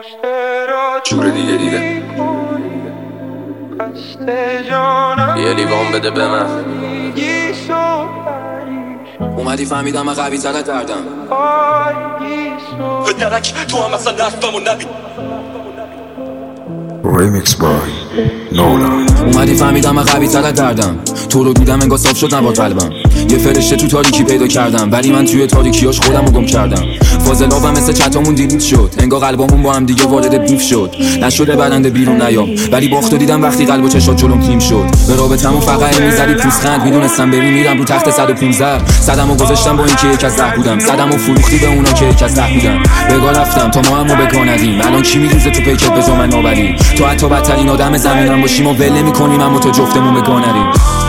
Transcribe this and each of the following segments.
جور دیگه دیده یه لیوان بده به من. اومدی فهمیدم من قوی ترت کردم به درک تو هم اصلا نرفم و نبید. Remix by Nolan. اومدی فهمیدم من قوی ترت کردم. تو رو دیدم انگار صاف شد نباد قلبم. یه فرشته تو تاریکی پیدا کردم ولی من توی تاریکیاش خودم رو گم کردم. فاضلابم مثل چتامون دیلیت شد انگار قلبامون با هم دیگه وارد بیف شد. نشده برنده بیرون نیام ولی باختو دیدم وقتی قلب و چشات جلوم تیم شد. به رابطمون فقط میزدی پوزخند میدونستم بری میرم رو تخت 115. صدمو گذاشتم با اینکه یک از 10 بودم. صدمو فروختی به اونا که یک از 10 بودن. بگا رفتم تا ما همو بگا ندیم. الان کی میریزه تو پیکت بزا من نابری. تو حتی بدترین آدم زمینم باشیم و ول نمی‌کنیم اما تو جفتمون بگا ندیم.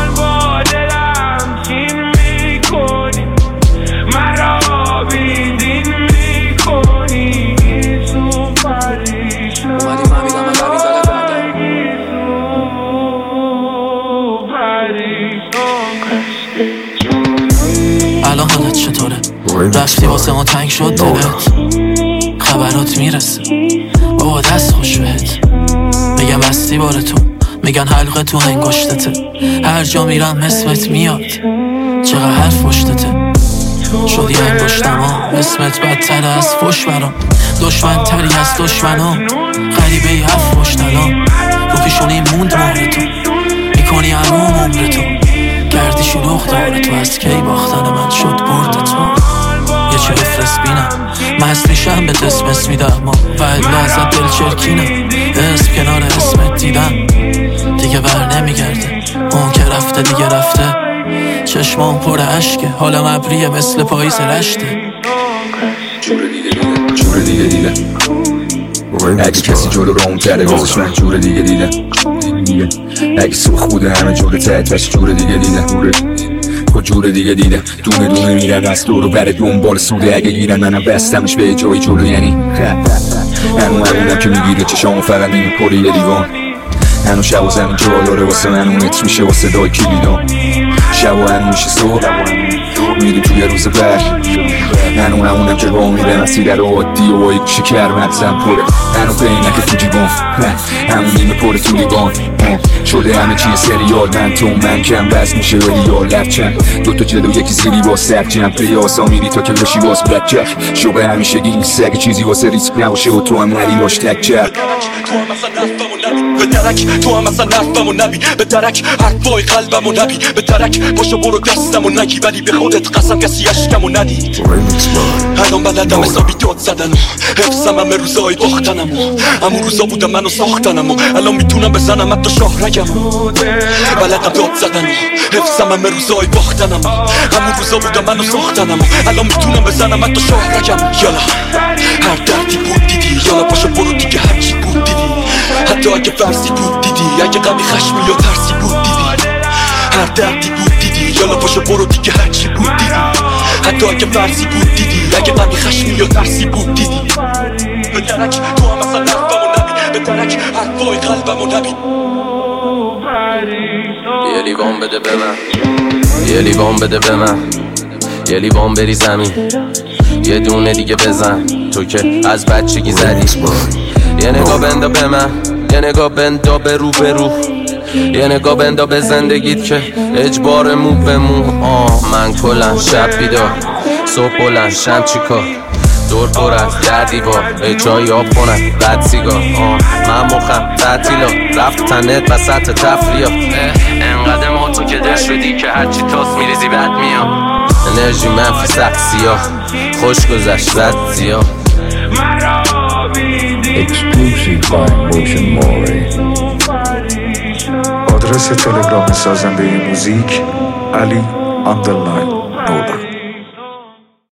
الان حالت چطوره؟ رفتی واسه ما تنگ شد دلت؟ خبرات میرسه بابا دست خوش بهت. میگم بستی بار تو میگن حلقه تو انگشتته. هر جا میرم اسمت میاد چقدر حرف پشتته. شدی انگشتم ها اسمت بدتر از فش برام. دشمن تری از دشمنام غریبه ای هفت پشتنام. رو پیشونی موند مهر تو میکنی عموم عمر تو. گردی شلوغ داره تو از کی باختن من شد برد تو. یه چه بفرست بینم مست میشم به اسم میدم و الا ازت دل چرکینم. اسم کنار اسمت دیدم دیگه بر نمیگرده. اون که رفته دیگه رفته. چشمام پر عشقه حالم ابریه مثل پاییز رشته. جور دیگه دیده اگه کسی جلو رو اون کرده گذاشت من جور دیگه دیده. اگه سوخ بوده همه جور تحتش جور دیگه دیده. خود جور دیگه دیده دونه دونه میرن از دورو بره دنبال سوده. اگه گیرن منم بستمش به جای جلو یعنی همونم که میگیره چشامو فقط نمیپره یه لیوان. هنو شب و زمین جا داره واسه من اون اتر میشه واسه دای کلیدان. شب و هنو میشه صبح میریم توی روز بر. همونم که با میره مسیر رو عادی و با یک شکر مغزم پره. هنو قینک تو جیبان همون نیمه پره تو لیوان. شده همه چیه سریال من تو من کم بس میشه ریال لفچن. دوتا جلو یکی زیری با سر جمع پیاسا میری تا که باشی باز بلکر. شبه همیشه گیم سگ چیزی واسه ریسک نباشه و تو هم نری باش تکر. به درک تو هم اصلا نرفم و نبی. به درک حرفای قلبم و نبی. به درک باشو برو دستم و نگی ولی به خودت قسم کسی عشقم و ندی. الان بلدم حسابی داد زدن و حفظم همه روزای باختنم و همون روزا بودم منو ساختنم و الان میتونم بزنم حتی شاهرگم. بلدم داد زدن و حفظم همه روزای باختنم و همون روزا بودم منو ساختنم و الان میتونم بزنم حتی شاهرگم. یالا هر دردی بود دیدی یالا باشو برو دیگه هرچی بود دیدی. حتی اگه فرسی بود دیدی اگه غمی خشمی یا ترسی بود دیدی. هر دردی بود دیدی یالا باشو برو دیگه هرچی بود دیدی. حتی اگه فرسی بود دیدی اگه غمی خشمی یا ترسی بود دیدی. به درک تو هم اصلا نرفم و نبی. به درک حرفای قلبم و نبی. یه لیوان بده به من. یه لیوان بده به من. یه لیوان بری زمین. یه دونه دیگه بزن تو که از بچگی زدی. یه نگاه بندا به من. یه نگاه بندا به رو به رو. یه نگاه بندا به زندگیت که اجبار مو به مو. من کلن شب بیدار صبح بلند شم چیکار. دور پر از در دیوار به جایی آب کنن بد سیگار. من مخم تعطیلا رفت تنت وسط تفریات. انقدر ما تو که در شدی که هرچی تاس میریزی بد میاد. انرژی منفی سخت سیاه خوش گذشت بد زیاد. Exclusive by Motion More. آدرس تلگرام سازنده موزیک علی _ نولا.